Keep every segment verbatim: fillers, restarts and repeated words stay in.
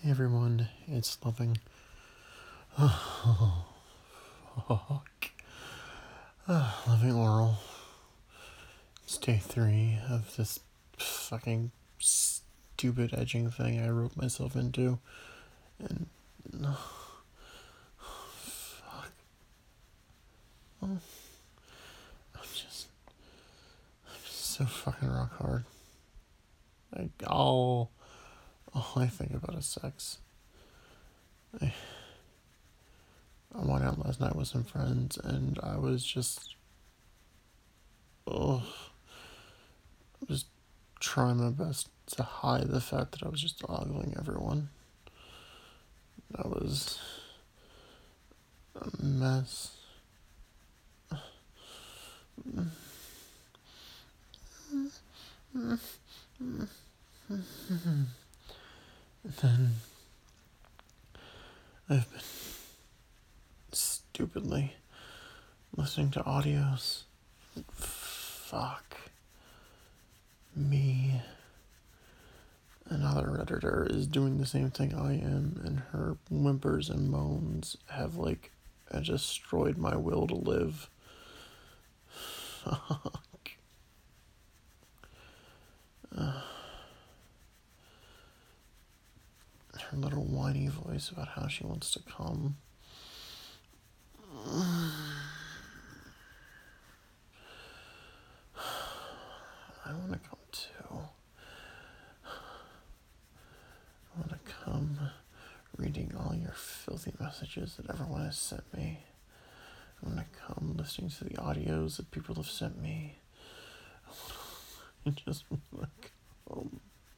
Hey everyone, it's Loving. Oh, fuck. Uh, Loving Oral. It's day three of this fucking stupid edging thing I wrote myself into. And. Uh, fuck. Oh, I'm just. I'm just so fucking rock hard. Like, all. All I think about is sex. I. I went out last night with some friends and I was just. Oh. I was trying my best to hide the fact that I was just ogling everyone. That was a mess. And then I've been stupidly listening to audios. Fuck me. Another Redditor is doing the same thing I am, and her whimpers and moans have, like, destroyed my will to live. Fuck. Uh, her little whiny voice about how she wants to come. I want to come too. I want to come reading all your filthy messages that everyone has sent me. I want to come listening to the audios that people have sent me. I just want to come.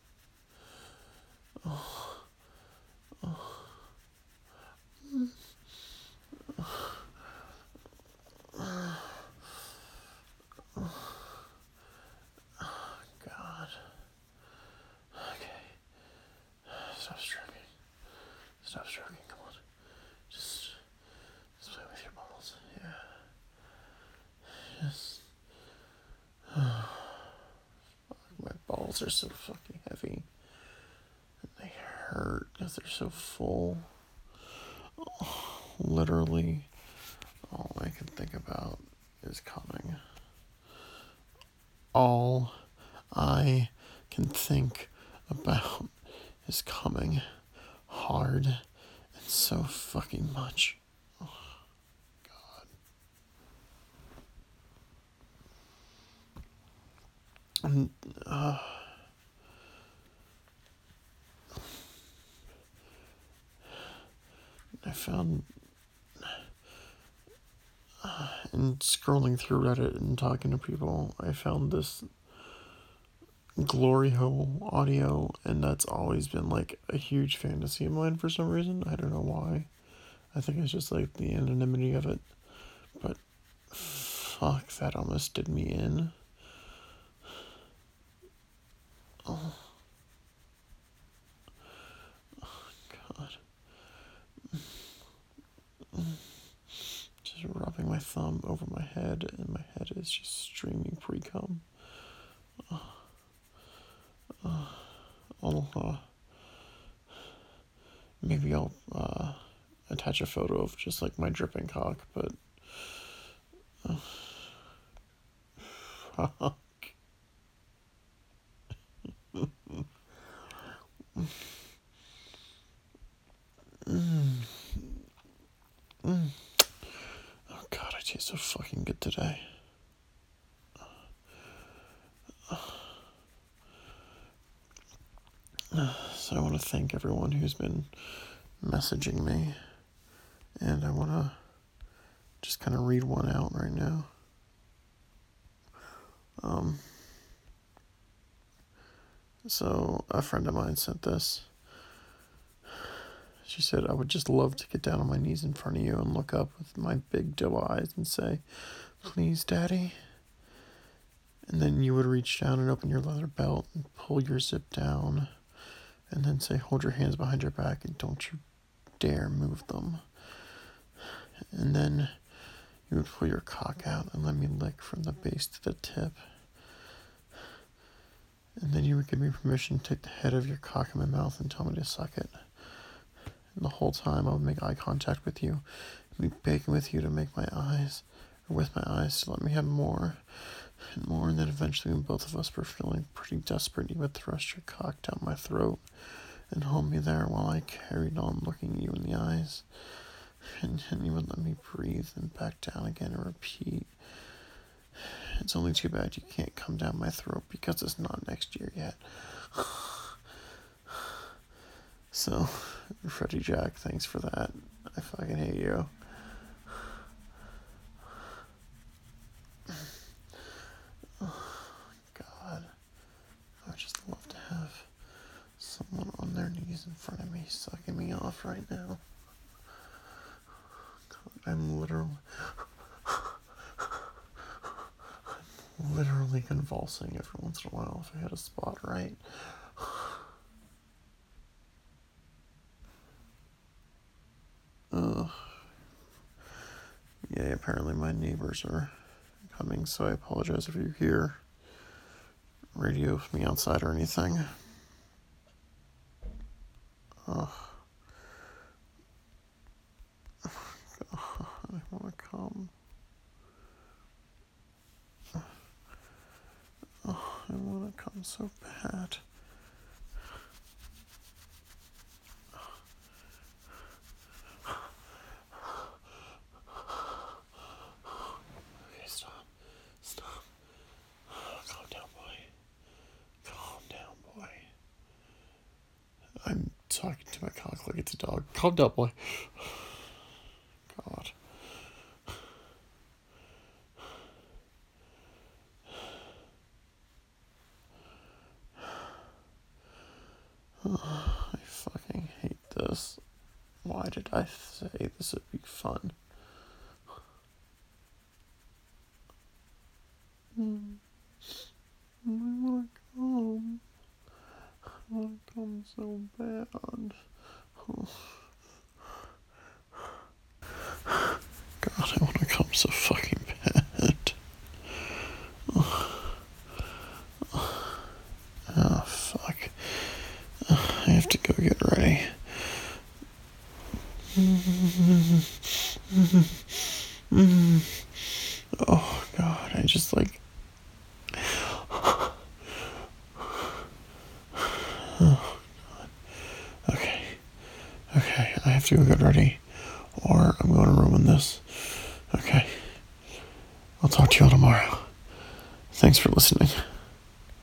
Oh. Oh. God. Okay. Stop stroking. Stop stroking. Come on. Just, just play with your balls. Yeah. Just. Oh. My balls are so fucking heavy. And they hurt because they're so full. Oh, literally, all I can think about is coming. All I can think about is coming hard and so fucking much. Oh, God. And, uh, I found, uh, in scrolling through Reddit and talking to people, I found this Glory Hole audio, and that's always been like a huge fantasy of mine for some reason. I don't know why. I think it's just like the anonymity of it. But fuck, that almost did me in. Oh, oh God. Just rubbing my thumb over my head, and my head is just streaming pre-cum. Oh. Uh, I'll, uh, maybe I'll uh, attach a photo of just like my dripping cock, but uh, fuck. mm. Mm. Oh God, I taste so fucking good today. So I want to thank everyone who's been messaging me, and I want to just kind of read one out right now. Um, so a friend of mine sent this. She said, I would just love to get down on my knees in front of you and look up with my big doe eyes and say, please, Daddy. And then you would reach down and open your leather belt and pull your zip down and then say, hold your hands behind your back and don't you dare move them. And then you would pull your cock out and let me lick from the base to the tip. And then you would give me permission to take the head of your cock in my mouth and tell me to suck it. And the whole time I would make eye contact with you, and be begging with you to make my eyes, or with my eyes, to let me have more and more. And then eventually, when both of us were feeling pretty desperate, you would thrust your cock down my throat and hold me there while I carried on looking you in the eyes. And, and you would let me breathe and back down again and repeat. It's only too bad you can't come down my throat because it's not next year yet. So, Freddie Jack, thanks for that. I fucking hate you. God, I would just love to have someone on their knees in front of me sucking me off right now. God, I'm literally, I'm literally convulsing every once in a while if I hit a spot right. Ugh. Yeah, apparently my neighbors are coming, so I apologize if you hear radio from me outside or anything. Ugh. God, I want to come. Oh, I want to come so bad. Okay, stop. Stop. Calm down, boy. Calm down, boy. I'm talking to my cock like it's a dog. Calm down, boy. God. Oh, I fucking hate this. Why did I say this would be fun? Mm. I wanna come. I wanna come so bad. Oh. God, I wanna come so fucking bad. Oh, fuck. I have to go get ready. Oh, God, I just like... Oh, God. Okay. Okay, I have to go get ready, or I'm going to ruin this. Okay. I'll talk to you all tomorrow. Thanks for listening.